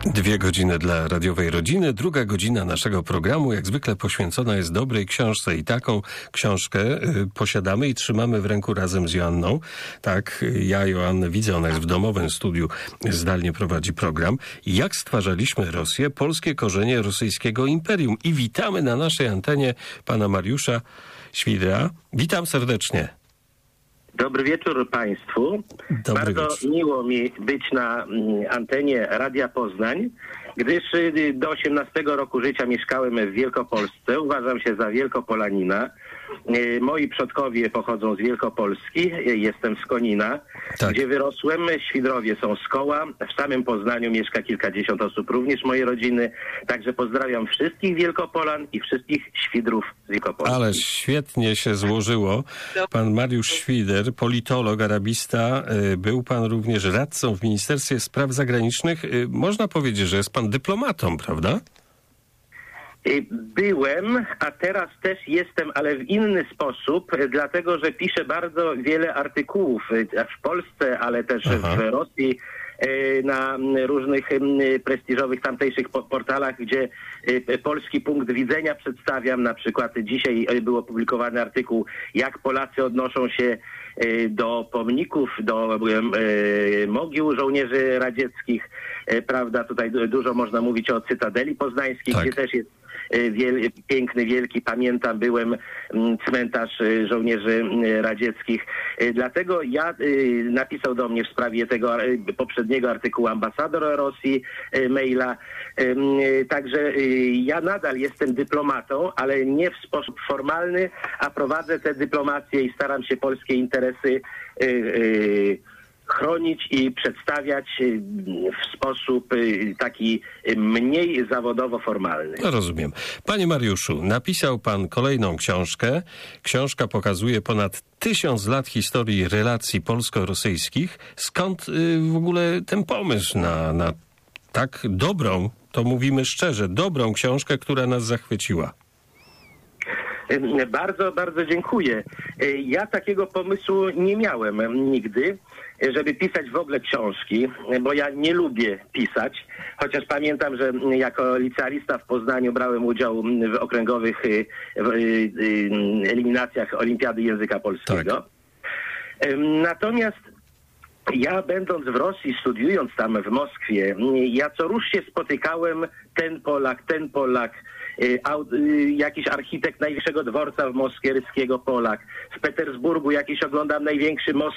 2 godziny dla radiowej rodziny. Druga godzina naszego programu jak zwykle poświęcona jest dobrej książce i taką książkę posiadamy i trzymamy w ręku razem z Joanną. Tak, ja Joannę widzę, ona jest w domowym studiu, zdalnie prowadzi program. Jak stwarzaliśmy Rosję? Polskie korzenie rosyjskiego imperium. I witamy na naszej antenie pana Mariusza Świdra. Witam serdecznie. Dobry wieczór Państwu. Bardzo miło mi być na antenie Radia Poznań, gdyż do 18 roku życia mieszkałem w Wielkopolsce. Uważam się za Wielkopolanina. Moi przodkowie pochodzą z Wielkopolski, jestem z Konina, gdzie wyrosłem. Świdrowie są z Koła. W samym Poznaniu mieszka kilkadziesiąt osób, również mojej rodziny. Także pozdrawiam wszystkich Wielkopolan i wszystkich Świdrów z Wielkopolski. Ale świetnie się złożyło. Pan Mariusz Świder, politolog, arabista, był pan również radcą w Ministerstwie Spraw Zagranicznych. Można powiedzieć, że jest pan dyplomatą, prawda? Byłem, a teraz też jestem, ale w inny sposób, dlatego że piszę bardzo wiele artykułów w Polsce, ale też w Rosji, na różnych prestiżowych tamtejszych portalach, gdzie polski punkt widzenia przedstawiam. Na przykład dzisiaj był opublikowany artykuł, jak Polacy odnoszą się do pomników, do mogił żołnierzy radzieckich. Prawda, tutaj dużo można mówić o Cytadeli Poznańskiej, gdzie też jest piękny, wielki, pamiętam, byłem cmentarz żołnierzy radzieckich. Dlatego napisał do mnie w sprawie tego poprzedniego artykułu ambasador Rosji, maila. Także ja nadal jestem dyplomatą, ale nie w sposób formalny, a prowadzę tę dyplomację i staram się polskie interesy chronić i przedstawiać w sposób taki mniej zawodowo formalny. No, rozumiem. Panie Mariuszu, napisał pan kolejną książkę. Książka pokazuje ponad 1000 lat historii relacji polsko-rosyjskich. Skąd w ogóle ten pomysł na tak dobrą, to mówimy szczerze, dobrą książkę, która nas zachwyciła? Bardzo, bardzo dziękuję. Ja takiego pomysłu nie miałem nigdy, żeby pisać w ogóle książki, bo ja nie lubię pisać, chociaż pamiętam, że jako licealista w Poznaniu brałem udział w okręgowych eliminacjach Olimpiady Języka Polskiego. Tak. Natomiast ja, będąc w Rosji, studiując tam w Moskwie, ja co rusz się spotykałem, ten Polak, jakiś architekt najwyższego dworca w Moskwie, Ryskiego Polak. W Petersburgu jakiś oglądam największy most,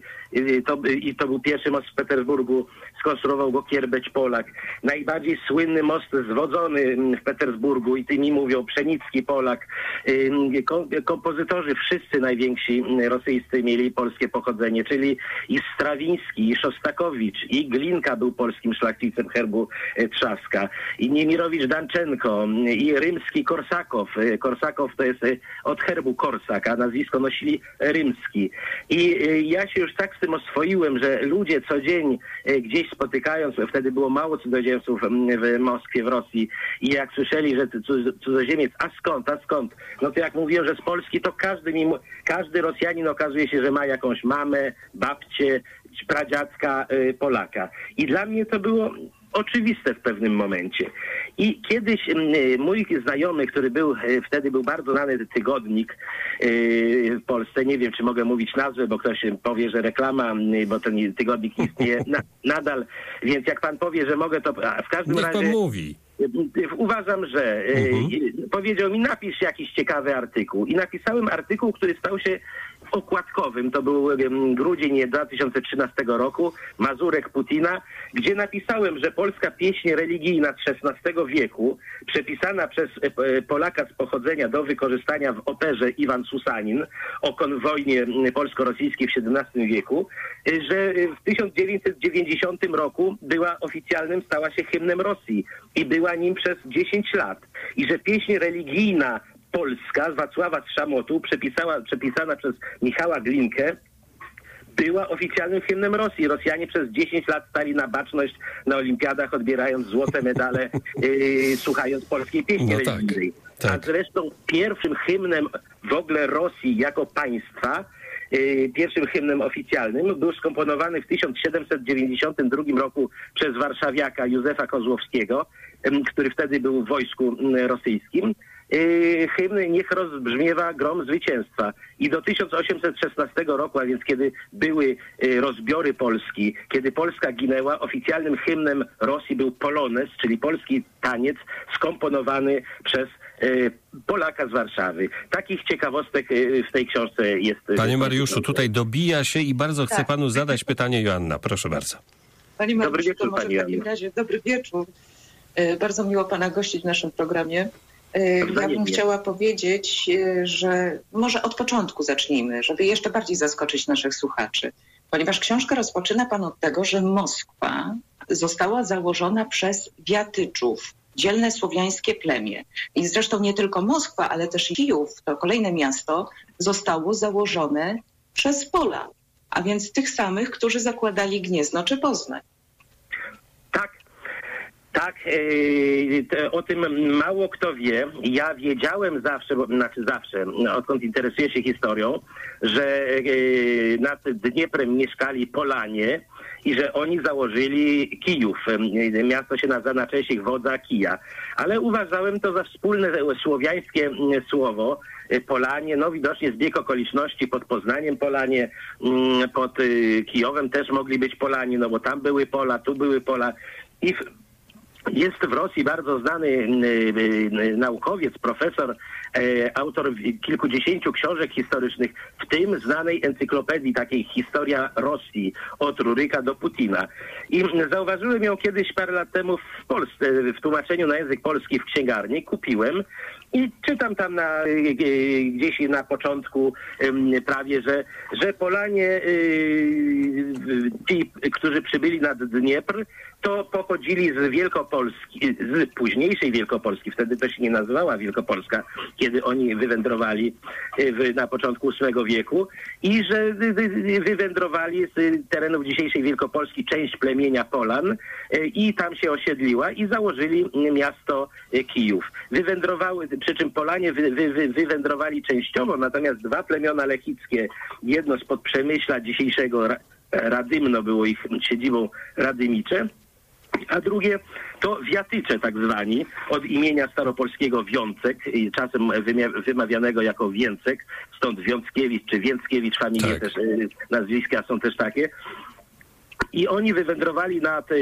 to był pierwszy most w Petersburgu, skonstruował go Kierbeć Polak. Najbardziej słynny most zwodzony w Petersburgu i tymi mówią Pszenicki Polak. Kompozytorzy wszyscy najwięksi rosyjscy mieli polskie pochodzenie, czyli i Strawiński, i Szostakowicz, i Glinka był polskim szlachcicem herbu Trzaska, i Niemirowicz Danczenko, i Rymski Korsakow. Korsakow to jest od herbu Korsak, a nazwisko nosili Rymski. I ja się już tak z tym oswoiłem, że ludzie co dzień gdzieś spotykając, wtedy było mało cudzoziemców w Moskwie, w Rosji, i jak słyszeli, że cudzoziemiec, a skąd? No to jak mówiłem, że z Polski, to każdy Rosjanin okazuje się, że ma jakąś mamę, babcię, pradziadka Polaka. I dla mnie to było oczywiste w pewnym momencie. I kiedyś mój znajomy, który wtedy był bardzo znany tygodnik w Polsce, nie wiem, czy mogę mówić nazwę, bo ktoś powie, że reklama, bo ten tygodnik istnieje nadal, więc jak pan powie, że mogę, to w każdym razie... Pan mówi. Uważam, że powiedział mi, napisz jakiś ciekawy artykuł. I napisałem artykuł, który stał się okładkowym. To był grudzień 2013 roku, Mazurek Putina, gdzie napisałem, że polska pieśń religijna z XVI wieku, przepisana przez Polaka z pochodzenia do wykorzystania w operze Iwan Susanin o konwojnie polsko-rosyjskiej w XVII wieku, że w 1990 roku stała się hymnem Rosji i była nim przez 10 lat. I że pieśń religijna polska z Wacława Trzamotu, przepisana przez Michała Glinkę, była oficjalnym hymnem Rosji. Rosjanie przez 10 lat stali na baczność na olimpiadach, odbierając złote medale, słuchając polskiej pieśni religijnej. Tak. A zresztą pierwszym hymnem w ogóle Rosji jako państwa pierwszym hymnem oficjalnym. Był skomponowany w 1792 roku przez warszawiaka Józefa Kozłowskiego, który wtedy był w wojsku rosyjskim. Hymn Niech rozbrzmiewa grom zwycięstwa. I do 1816 roku, a więc kiedy były rozbiory Polski, kiedy Polska ginęła, oficjalnym hymnem Rosji był Polones, czyli polski taniec skomponowany przez Polaka z Warszawy. Takich ciekawostek w tej książce jest. Panie Mariuszu, tutaj dobija się i bardzo chcę panu zadać pytanie, Joanna. Proszę bardzo. Panie Mariuszu, dobry wieczór, to może w takim razie dobry wieczór. Bardzo miło pana gościć w naszym programie. Ja bym chciała powiedzieć, że może od początku zacznijmy, żeby jeszcze bardziej zaskoczyć naszych słuchaczy. Ponieważ książkę rozpoczyna pan od tego, że Moskwa została założona przez Wiatyczów, dzielne słowiańskie plemię. I zresztą nie tylko Moskwa, ale też Kijów, to kolejne miasto, zostało założone przez Pola, a więc tych samych, którzy zakładali Gniezno czy Poznań. Tak, o tym mało kto wie. Ja wiedziałem zawsze, odkąd interesuję się historią, że nad Dnieprem mieszkali Polanie i że oni założyli Kijów. Miasto się nazywa na cześć ich wodza Kija. Ale uważałem to za wspólne słowiańskie słowo. Polanie, no widocznie zbieg okoliczności, pod Poznaniem Polanie, pod Kijowem też mogli być Polanie, no bo tam były pola, tu były pola. Jest w Rosji bardzo znany naukowiec, profesor, autor kilkudziesięciu książek historycznych, w tym znanej encyklopedii takiej Historia Rosji od Ruryka do Putina. I zauważyłem ją kiedyś parę lat temu w Polsce, w tłumaczeniu na język polski w księgarni. Kupiłem i czytam tam gdzieś na początku prawie, że Polanie, ci, którzy przybyli nad Dniepr, to pochodzili z Wielkopolski, z późniejszej Wielkopolski, wtedy to się nie nazywała Wielkopolska, kiedy oni wywędrowali na początku VIII wieku i że wywędrowali z terenów dzisiejszej Wielkopolski część plemienia Polan i tam się osiedliła i założyli miasto Kijów. Wywędrowały, przy czym Polanie wywędrowali częściowo, natomiast dwa plemiona lechickie, jedno spod Przemyśla dzisiejszego Radymno było ich siedzibą Radymicze, a drugie to Wiatycze tak zwani, od imienia staropolskiego Wiącek, czasem wymawianego jako Więcek, stąd Wiąckiewicz czy Więckiewicz, familie też, nazwiska są też takie. I oni wywędrowali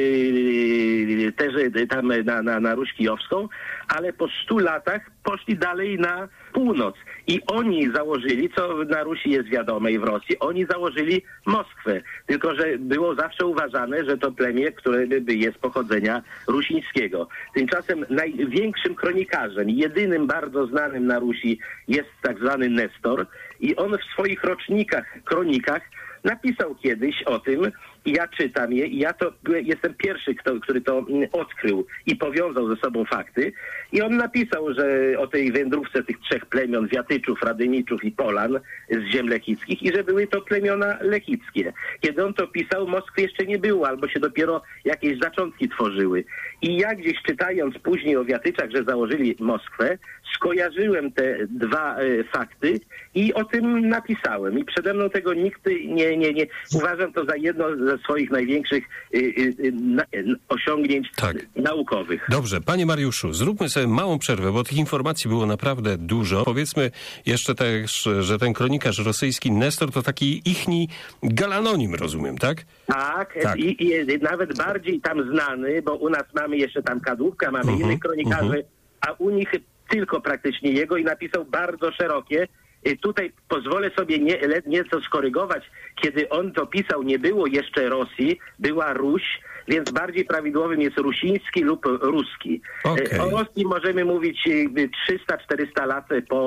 na Ruś Kijowską, ale po 100 latach poszli dalej na północ. I oni założyli, co na Rusi jest wiadome i w Rosji, oni założyli Moskwę. Tylko że było zawsze uważane, że to plemię, które jest pochodzenia rusińskiego. Tymczasem największym kronikarzem, jedynym bardzo znanym na Rusi jest tak zwany Nestor. I on w swoich kronikach napisał kiedyś o tym, i ja czytam je, i ja to jestem pierwszy, który to odkrył i powiązał ze sobą fakty. I on napisał, że o tej wędrówce tych trzech plemion, Wiatyczów, Radymiczów i Polan z ziem lechickich i że były to plemiona lechickie. Kiedy on to pisał, Moskwy jeszcze nie było, albo się dopiero jakieś zaczątki tworzyły. I ja gdzieś czytając później o Wiatyczach, że założyli Moskwę, skojarzyłem te dwa fakty i o tym napisałem. I przede mną tego nikt nie uważam to za jedno ze swoich największych osiągnięć naukowych. Dobrze, panie Mariuszu, zróbmy sobie małą przerwę, bo tych informacji było naprawdę dużo. Powiedzmy jeszcze też, że ten kronikarz rosyjski Nestor to taki ichni galanonim, rozumiem, tak? Tak. I nawet bardziej tam znany, bo u nas mamy jeszcze tam Kadłubka, mamy innych kronikarzy, a u nich tylko praktycznie jego i napisał bardzo szerokie. Tutaj pozwolę sobie nieco skorygować. Kiedy on to pisał, nie było jeszcze Rosji, była Ruś, więc bardziej prawidłowym jest rusiński lub ruski. Okay. O Rosji możemy mówić 300-400 lat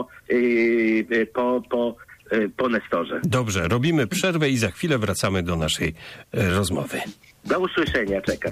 po Nestorze. Dobrze, robimy przerwę i za chwilę wracamy do naszej rozmowy. Do usłyszenia, czekam.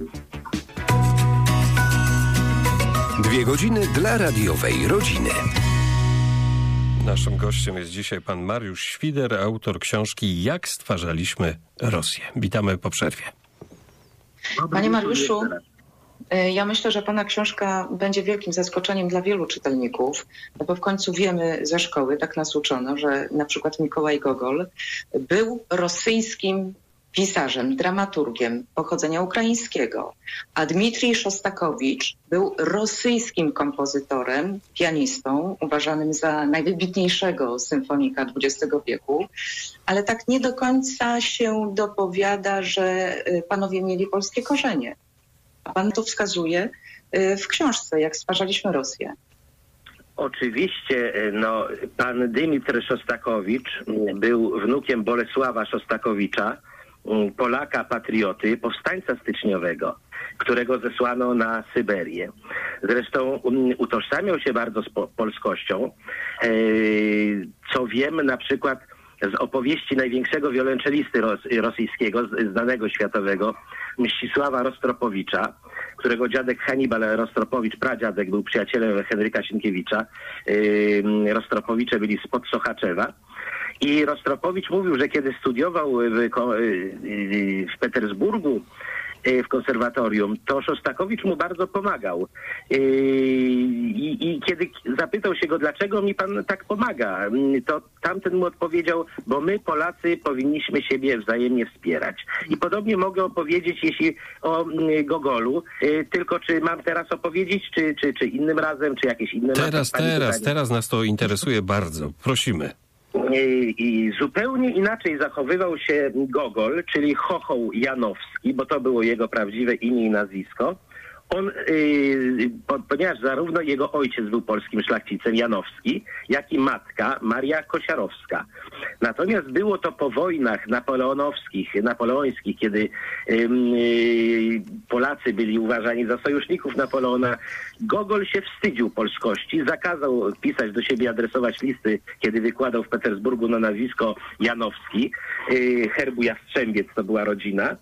2 godziny dla radiowej rodziny. Naszym gościem jest dzisiaj pan Mariusz Świder, autor książki Jak stwarzaliśmy Rosję. Witamy po przerwie. Panie Mariuszu, Ja myślę, że pana książka będzie wielkim zaskoczeniem dla wielu czytelników, bo w końcu wiemy ze szkoły, tak nas uczono, że na przykład Mikołaj Gogol był rosyjskim pisarzem, dramaturgiem pochodzenia ukraińskiego, a Dmitrij Szostakowicz był rosyjskim kompozytorem, pianistą, uważanym za najwybitniejszego symfonika XX wieku, ale tak nie do końca się dopowiada, że panowie mieli polskie korzenie. A pan to wskazuje w książce, jak stwarzaliśmy Rosję. Oczywiście, pan Dymitr Szostakowicz był wnukiem Bolesława Szostakowicza, Polaka patrioty, powstańca styczniowego, którego zesłano na Syberię. Zresztą utożsamiał się bardzo z polskością, co wiem na przykład z opowieści największego wiolonczelisty rosyjskiego, znanego światowego, Mścisława Rostropowicza, którego dziadek Hannibal Rostropowicz, pradziadek, był przyjacielem Henryka Sienkiewicza. Rostropowicze byli spod Sochaczewa. I Rostropowicz mówił, że kiedy studiował w Petersburgu w konserwatorium, to Szostakowicz mu bardzo pomagał. I kiedy zapytał się go, dlaczego mi pan tak pomaga, to tamten mu odpowiedział, bo my Polacy powinniśmy siebie wzajemnie wspierać. I podobnie mogę opowiedzieć, jeśli o Gogolu, tylko czy mam teraz opowiedzieć, czy innym razem, czy jakieś inne... Teraz nas to interesuje bardzo. Prosimy. I zupełnie inaczej zachowywał się Gogol, czyli Chochoł Janowski, bo to było jego prawdziwe imię i nazwisko. On, ponieważ zarówno jego ojciec był polskim szlachcicem, Janowski, jak i matka, Maria Kosiarowska. Natomiast było to po wojnach napoleońskich, kiedy Polacy byli uważani za sojuszników Napoleona. Gogol się wstydził polskości, zakazał pisać do siebie, adresować listy, kiedy wykładał w Petersburgu na nazwisko Janowski, herbu Jastrzębiec to była rodzina.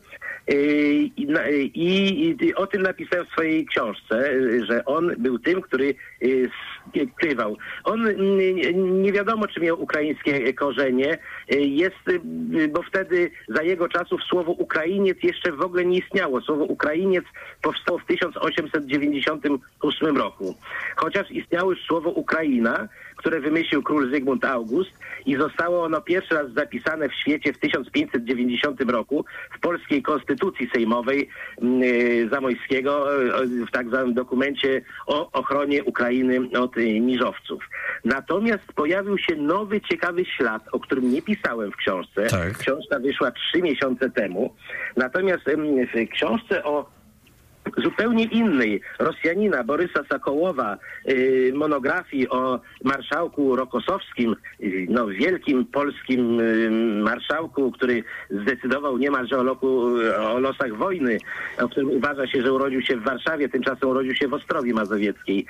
I o tym napisałem w swojej książce, że on był tym, który skrywał. On nie wiadomo, czy miał ukraińskie korzenie, bo wtedy za jego czasów słowo Ukrainiec jeszcze w ogóle nie istniało. Słowo Ukrainiec powstało w 1898 roku. Chociaż istniało już słowo Ukraina, które wymyślił król Zygmunt August i zostało ono pierwszy raz zapisane w świecie w 1590 roku w polskiej konstytucji sejmowej Zamoyskiego, w tak zwanym dokumencie o ochronie Ukrainy od niżowców. Natomiast pojawił się nowy, ciekawy ślad, o którym nie pisałem w książce. Tak. Książka wyszła 3 miesiące temu. Natomiast w książce o zupełnie innej Rosjanina Borysa Sokołowa, monografii o marszałku Rokosowskim, wielkim polskim marszałku, który zdecydował niemalże o losach wojny, o którym uważa się, że urodził się w Warszawie, tymczasem urodził się w Ostrowi Mazowieckiej.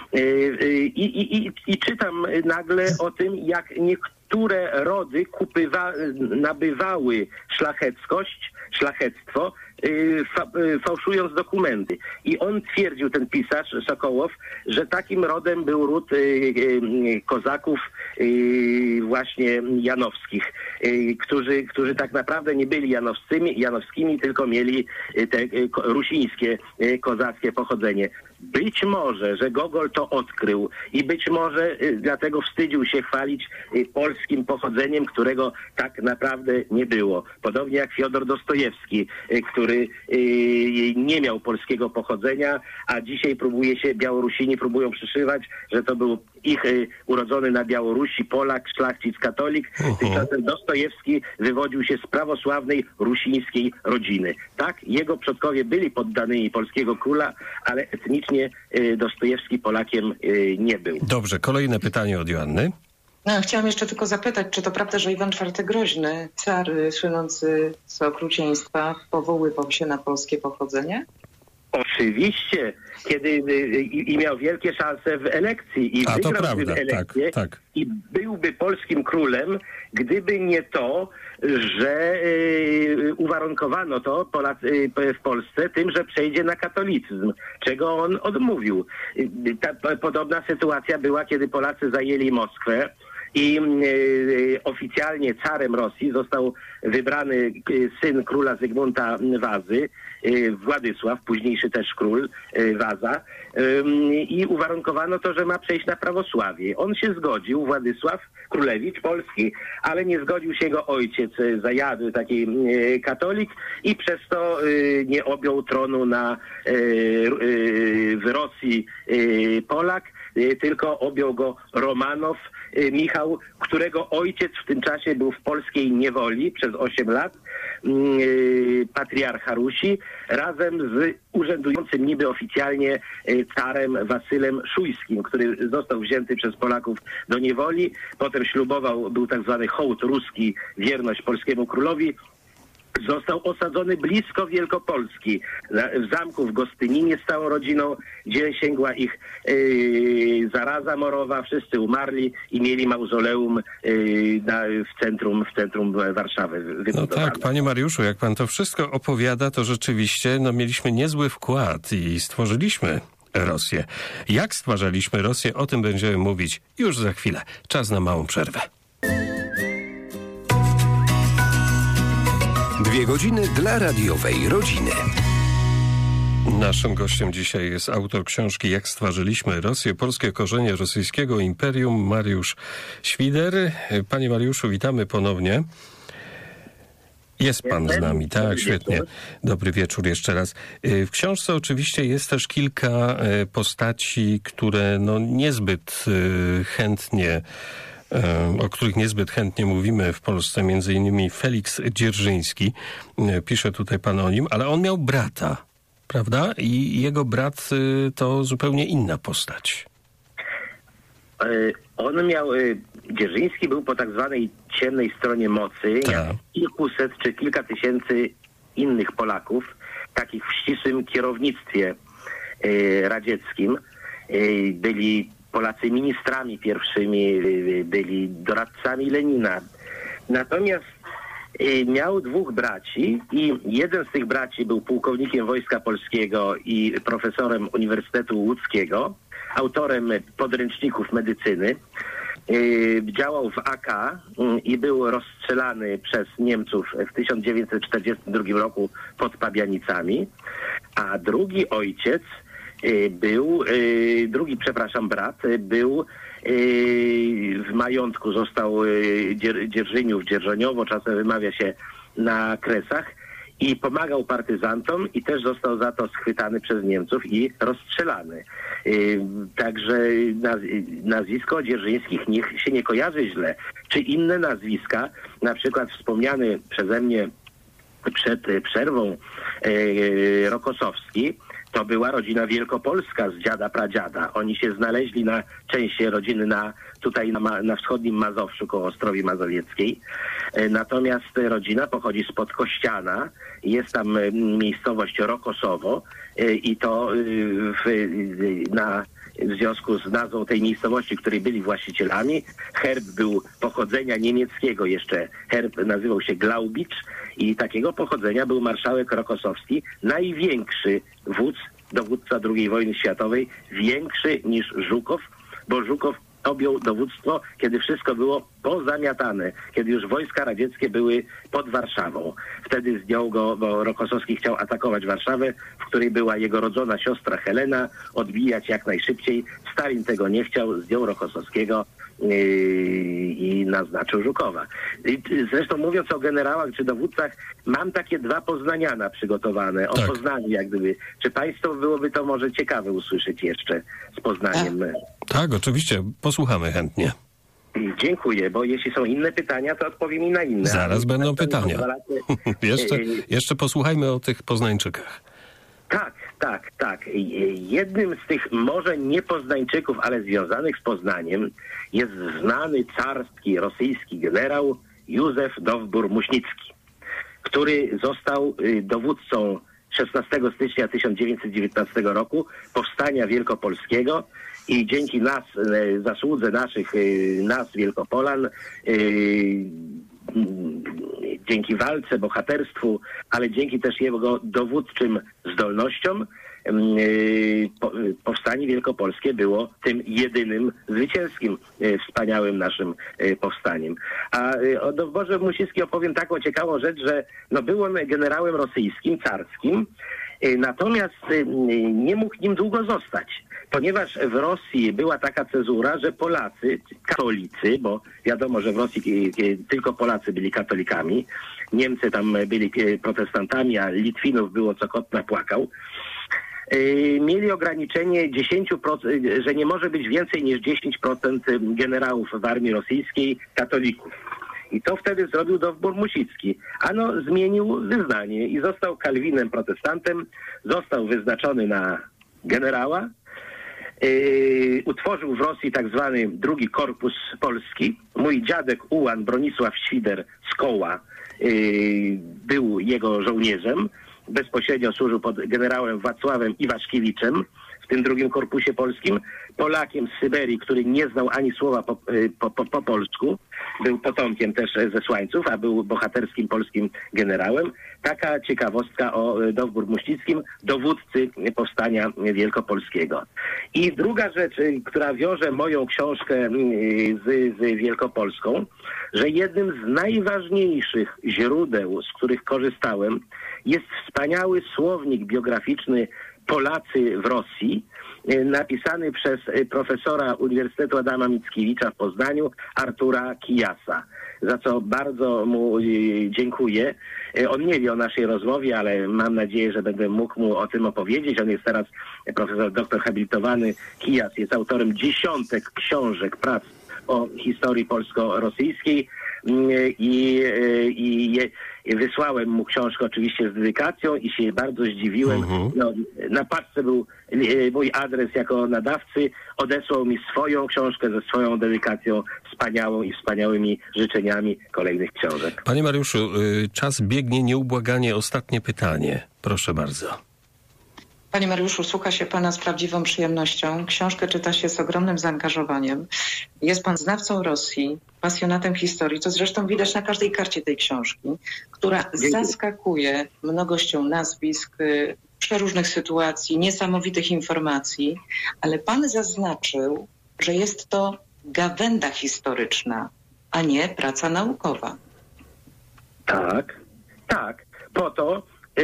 I czytam nagle o tym, jak niektóre rody nabywały szlachectwo, fałszując dokumenty. I on twierdził, ten pisarz Sokołow, że takim rodem był ród kozaków właśnie janowskich, którzy tak naprawdę nie byli janowskimi, tylko mieli te rusińskie, kozackie pochodzenie. Być może, że Gogol to odkrył i być może dlatego wstydził się chwalić polskim pochodzeniem, którego tak naprawdę nie było. Podobnie jak Fiodor Dostojewski, który nie miał polskiego pochodzenia, a dzisiaj Białorusini próbują przyszywać, że to był ich urodzony na Białorusi Polak, szlachcic, katolik. Tymczasem Dostojewski wywodził się z prawosławnej rusińskiej rodziny. Tak, jego przodkowie byli poddanymi polskiego króla, ale etnicznie Dostojewski Polakiem nie był. Dobrze, kolejne pytanie od Joanny. Chciałam jeszcze tylko zapytać, czy to prawda, że Iwan IV Groźny, car słynący z okrucieństwa, powoływał się na polskie pochodzenie? Oczywiście, kiedy i miał wielkie szanse w elekcji i wygrałby elekcję, tak. I byłby polskim królem, gdyby nie to, że uwarunkowano to w Polsce tym, że przejdzie na katolicyzm, czego on odmówił. Podobna sytuacja była, kiedy Polacy zajęli Moskwę i oficjalnie carem Rosji został wybrany syn króla Zygmunta Wazy, Władysław, późniejszy też król Waza, i uwarunkowano to, że ma przejść na prawosławie. On się zgodził, Władysław Królewicz Polski, ale nie zgodził się jego ojciec, zajadły taki katolik, i przez to nie objął tronu w Rosji Polak, tylko objął go Romanow Michał, którego ojciec w tym czasie był w polskiej niewoli przez 8 lat, patriarcha Rusi, razem z urzędującym niby oficjalnie carem Wasylem Szujskim, który został wzięty przez Polaków do niewoli, potem ślubował, był tak zwany hołd ruski, wierność polskiemu królowi. Został osadzony blisko Wielkopolski, w zamku w Gostyninie z całą rodziną, gdzie sięgła ich zaraza morowa, wszyscy umarli i mieli mauzoleum w centrum Warszawy. No tak, panie Mariuszu, jak pan to wszystko opowiada, to rzeczywiście mieliśmy niezły wkład i stworzyliśmy Rosję. Jak stwarzaliśmy Rosję, o tym będziemy mówić już za chwilę. Czas na małą przerwę. 2 godziny dla radiowej rodziny. Naszym gościem dzisiaj jest autor książki Jak stworzyliśmy Rosję, polskie korzenie rosyjskiego imperium, Mariusz Świder. Panie Mariuszu, witamy ponownie. Jest pan z nami, tak, świetnie. Dobry wieczór jeszcze raz. W książce oczywiście jest też kilka postaci, które niezbyt chętnie, o których niezbyt chętnie mówimy w Polsce, między innymi Feliks Dzierżyński. Pisze tutaj pan o nim, ale on miał brata, prawda? I jego brat to zupełnie inna postać. On miał, Dzierżyński był po tak zwanej ciemnej stronie mocy, jak kilkuset czy kilka tysięcy innych Polaków, takich w ścisłym kierownictwie radzieckim. Byli Polacy ministrami pierwszymi, byli doradcami Lenina. Natomiast miał 2 braci i jeden z tych braci był pułkownikiem Wojska Polskiego i profesorem Uniwersytetu Łódzkiego, autorem podręczników medycyny. Działał w AK i był rozstrzelany przez Niemców w 1942 roku pod Pabianicami, a drugi brat był w majątku, został Dzierżoniowo, czasem wymawia się na Kresach, i pomagał partyzantom i też został za to schwytany przez Niemców i rozstrzelany. Także nazwisko Dzierżyńskich niech się nie kojarzy źle. Czy inne nazwiska, na przykład wspomniany przeze mnie przed przerwą Rokosowski, to była rodzina wielkopolska z dziada pradziada. Oni się znaleźli na części rodziny na wschodnim Mazowszu koło Ostrowi Mazowieckiej. Natomiast rodzina pochodzi spod Kościana. Jest tam miejscowość Rokosowo i to w związku z nazwą tej miejscowości, której byli właścicielami, herb był pochodzenia niemieckiego jeszcze. Herb nazywał się Glaubicz i takiego pochodzenia był marszałek Rokosowski, największy dowódca II wojny światowej, większy niż Żukow, bo Żukow objął dowództwo, kiedy wszystko było pozamiatane, kiedy już wojska radzieckie były pod Warszawą. Wtedy zdjął go, bo Rokosowski chciał atakować Warszawę, w której była jego rodzona siostra Helena, odbijać jak najszybciej. Stalin tego nie chciał, zdjął Rokosowskiego i naznaczył Żukowa. Zresztą mówiąc o generałach czy dowódcach, mam takie 2 poznaniana przygotowane, o Poznaniu jak gdyby. Czy państwo byłoby to może ciekawe usłyszeć jeszcze z Poznaniem? Tak, oczywiście. Posłuchamy chętnie. Dziękuję, bo jeśli są inne pytania, to odpowiem i na inne. Zaraz będą pytania. Jeszcze posłuchajmy o tych Poznańczykach. Tak. Jednym z tych może nie Poznańczyków, ale związanych z Poznaniem jest znany carski rosyjski generał Józef Dowbor-Muśnicki, który został dowódcą 16 stycznia 1919 roku Powstania Wielkopolskiego i dzięki zasłudze nas Wielkopolan, dzięki walce, bohaterstwu, ale dzięki też jego dowódczym zdolnościom powstanie wielkopolskie było tym jedynym zwycięskim, wspaniałym naszym powstaniem. A o dworze Musickim opowiem taką ciekawą rzecz, że był on generałem rosyjskim, carskim, natomiast nie mógł nim długo zostać, ponieważ w Rosji była taka cezura, że Polacy, katolicy, bo wiadomo, że w Rosji tylko Polacy byli katolikami, Niemcy tam byli protestantami, a Litwinów było co kot napłakał, mieli ograniczenie 10%, że nie może być więcej niż 10% generałów w armii rosyjskiej katolików. I to wtedy zrobił dowbór Musicki. Zmienił wyznanie i został Kalwinem protestantem, został wyznaczony na generała, utworzył w Rosji tak zwany drugi korpus polski. Mój dziadek Ułan Bronisław Świder z Koła był jego żołnierzem. Bezpośrednio służył pod generałem Wacławem Iwaszkiewiczem w tym drugim korpusie polskim. Polakiem z Syberii, który nie znał ani słowa po polsku. Był potomkiem też zesłańców, a był bohaterskim polskim generałem. Taka ciekawostka o dowbór Muścickim, dowódcy powstania wielkopolskiego. I druga rzecz, która wiąże moją książkę z Wielkopolską, że jednym z najważniejszych źródeł, z których korzystałem, jest wspaniały słownik biograficzny Polacy w Rosji, napisany przez profesora Uniwersytetu Adama Mickiewicza w Poznaniu, Artura Kijasa, za co bardzo mu dziękuję. On nie wie o naszej rozmowie, ale mam nadzieję, że będę mógł mu o tym opowiedzieć. On jest teraz profesor doktor habilitowany. Kijas jest autorem dziesiątek książek, prac o historii polsko-rosyjskiej i wysłałem mu książkę oczywiście z dedykacją i się bardzo zdziwiłem. Na paczce był mój adres jako nadawcy, odesłał mi swoją książkę ze swoją dedykacją wspaniałą i wspaniałymi życzeniami kolejnych książek. Panie Mariuszu, czas biegnie nieubłaganie. Ostatnie pytanie. Proszę bardzo. Panie Mariuszu, słucha się pana z prawdziwą przyjemnością. Książkę czyta się z ogromnym zaangażowaniem. Jest pan znawcą Rosji, pasjonatem historii, co zresztą widać na każdej karcie tej książki, która zaskakuje mnogością nazwisk, przeróżnych sytuacji, niesamowitych informacji, ale pan zaznaczył, że jest to gawęda historyczna, a nie praca naukowa. Tak. Po to,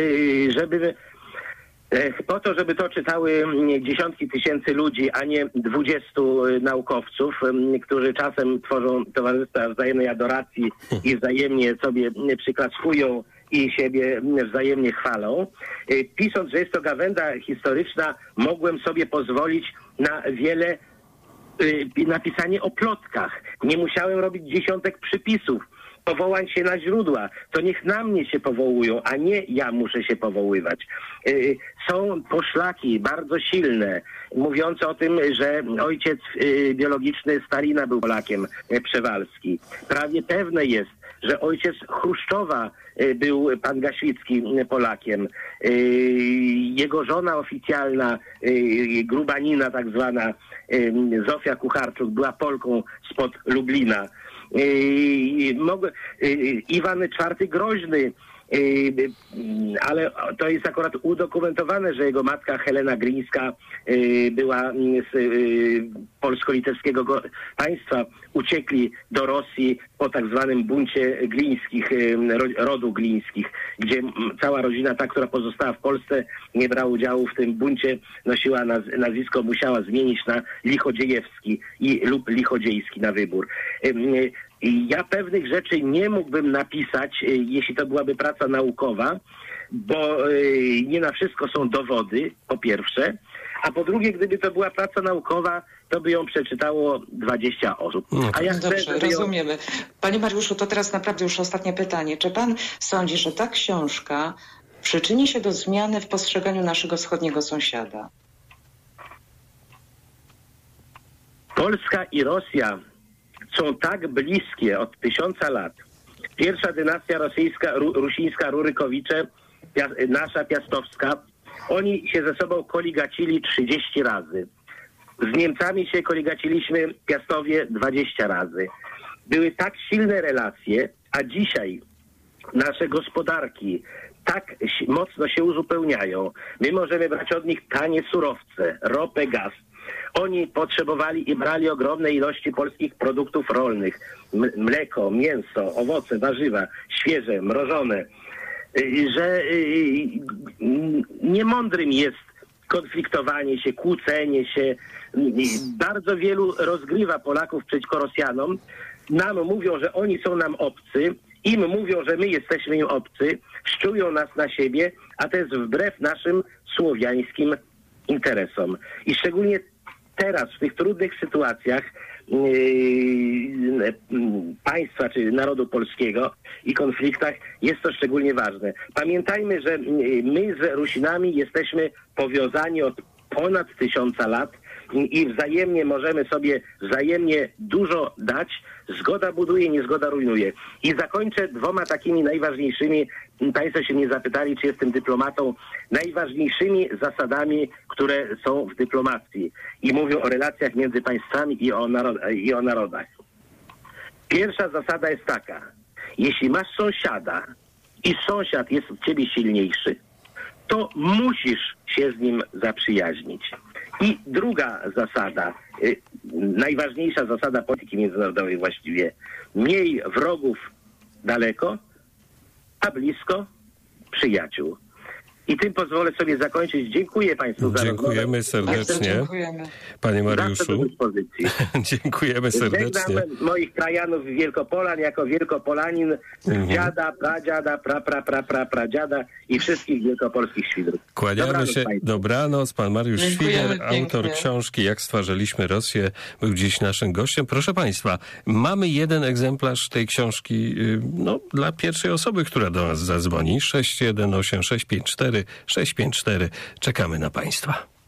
żeby to czytały dziesiątki tysięcy ludzi, a nie 20 naukowców, którzy czasem tworzą towarzystwa wzajemnej adoracji i wzajemnie sobie przyklaskują i siebie wzajemnie chwalą. Pisząc, że jest to gawęda historyczna, mogłem sobie pozwolić na wiele napisanie o plotkach. Nie musiałem robić dziesiątek przypisów, powołań się na źródła. To niech na mnie się powołują, a nie ja muszę się powoływać. Są poszlaki bardzo silne, mówiące o tym, że ojciec biologiczny Stalina był Polakiem, Przewalski. Prawie pewne jest, że ojciec Chruszczowa był pan Gaświcki Polakiem. Jego żona oficjalna, grubanina tak zwana, Zofia Kucharczuk, była Polką spod Lublina. Iwan IV Groźny, ale to jest akurat udokumentowane, że jego matka Helena Glińska była z polsko-litewskiego państwa, uciekli do Rosji po tak zwanym buncie Glińskich, rodu Glińskich, gdzie cała rodzina, ta, która pozostała w Polsce, nie brała udziału w tym buncie, nosiła nazwisko, musiała zmienić na Lichodziejewski lub Lichodziejski na wybór. Ja pewnych rzeczy nie mógłbym napisać, jeśli to byłaby praca naukowa, bo nie na wszystko są dowody, po pierwsze, a po drugie, gdyby to była praca naukowa, to by ją przeczytało 20 osób. A ja Dobrze, rozumiemy. Panie Mariuszu, to teraz naprawdę już ostatnie pytanie. Czy pan sądzi, że ta książka przyczyni się do zmiany w postrzeganiu naszego wschodniego sąsiada? Polska i Rosja są tak bliskie od 1000 lat. Pierwsza dynastia rosyjska, rusińska, Rurykowicze, nasza Piastowska, oni się ze sobą koligacili 30 razy. Z Niemcami się koligaciliśmy, Piastowie, 20 razy. Były tak silne relacje, a dzisiaj nasze gospodarki tak mocno się uzupełniają. My możemy brać od nich tanie surowce, ropę, gaz. Oni potrzebowali i brali ogromne ilości polskich produktów rolnych. Mleko, mięso, owoce, warzywa, świeże, mrożone. Że niemądrym jest konfliktowanie się, kłócenie się. Bardzo wielu rozgrywa Polaków przeciwko Rosjanom. Nam mówią, że oni są nam obcy. Im mówią, że my jesteśmy im obcy. Szczują nas na siebie, a to jest wbrew naszym słowiańskim interesom. I szczególnie teraz, w tych trudnych sytuacjach państwa czy narodu polskiego i konfliktach jest to szczególnie ważne. Pamiętajmy, że my z Rusinami jesteśmy powiązani od ponad 1000 lat i wzajemnie możemy sobie dużo dać. Zgoda buduje, niezgoda rujnuje. I zakończę 2 takimi najważniejszymi, państwo się mnie zapytali, czy jestem dyplomatą, najważniejszymi zasadami, które są w dyplomacji i mówią o relacjach między państwami i o narodach. Pierwsza zasada jest taka: jeśli masz sąsiada i sąsiad jest od ciebie silniejszy, to musisz się z nim zaprzyjaźnić. I druga zasada, najważniejsza zasada polityki międzynarodowej właściwie: miej wrogów daleko, a blisko przyjaciół. I tym pozwolę sobie zakończyć. Dziękuję Państwu za rozmowę. Dziękujemy serdecznie. Dziękujemy. Panie Mariuszu. Dziękujemy serdecznie. Żegnam moich krajanów Wielkopolan jako wielkopolanin, dziada, pradziada, pradziada i wszystkich wielkopolskich świdrów. Kłaniamy się. Dobranoc. Pan Mariusz Świder, autor książki Jak stwarzaliśmy Rosję, był dziś naszym gościem. Proszę Państwa, mamy jeden egzemplarz tej książki dla pierwszej osoby, która do nas zadzwoni. 618654654. Czekamy na Państwa.